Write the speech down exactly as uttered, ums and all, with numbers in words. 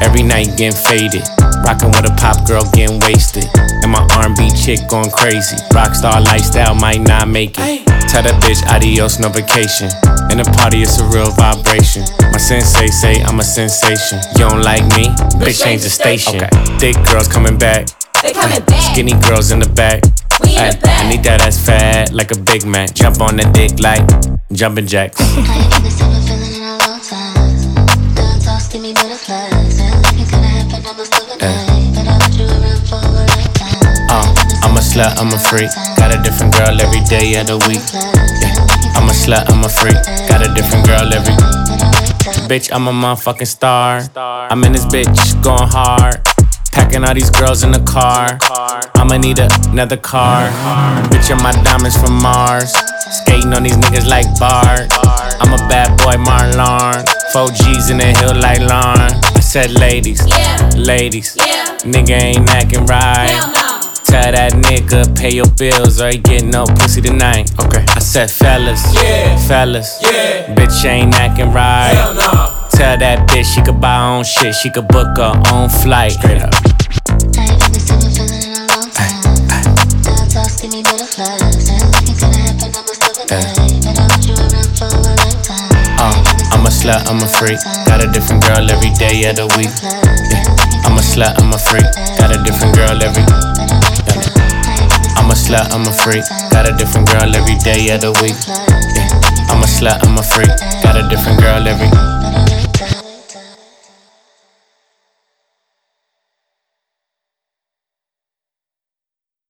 Every night getting faded. Rockin' with a pop girl getting wasted. And my R and B chick going crazy. Rockstar lifestyle might not make it. Tell that bitch adios, no vacation. In the party, it's a real vibration. My sensei say I'm a sensation. You don't like me? Bitch, change the station. Okay. Thick girls coming back. They coming back. Skinny girls in the back. We in Ay, the back. I need that ass fat like a Big Mac. Jump on the dick like jumping jacks. I ain't get this type of feeling in a long time. Good talks give me butterflies. Feel like it could happen almost overnight, but I want you around for a lifetime. Uh, I'm a slut, I'm a freak. Got a different girl every day of the week. Yeah. I'm a slut, I'm a freak. Got a different girl every. Bitch, I'm a motherfucking star. I'm in this bitch going hard. Packing all these girls in the car. I'ma need another car. Bitch, and my diamonds from Mars. Skating on these niggas like Bart. I'm a bad boy, Marlon. Four G's in the hill like Lauren. I said ladies, Yeah. ladies. Yeah. Nigga ain't acting right. Hell no. Tell that nigga pay your bills or he get no pussy tonight. Okay. I said fellas, Yeah. fellas. Yeah. Bitch ain't acting right. Hell no. Tell that bitch she could buy her own shit. She could book her own flight. Straight up. I ain't get this type of feeling in a long time. Good talks give me butterflies. Feel like it could happen almost overnight, but I want you around for a lifetime. Uh, I'm a slut, I'm a freak. Got a different girl every day of the week. Yeah. I'm a slut, I'm a freak. Got a different girl every. Yeah. I'm a slut, I'm a freak. Got a different girl every day of the week. Yeah. I'm a slut, I'm a freak. Got a different girl every.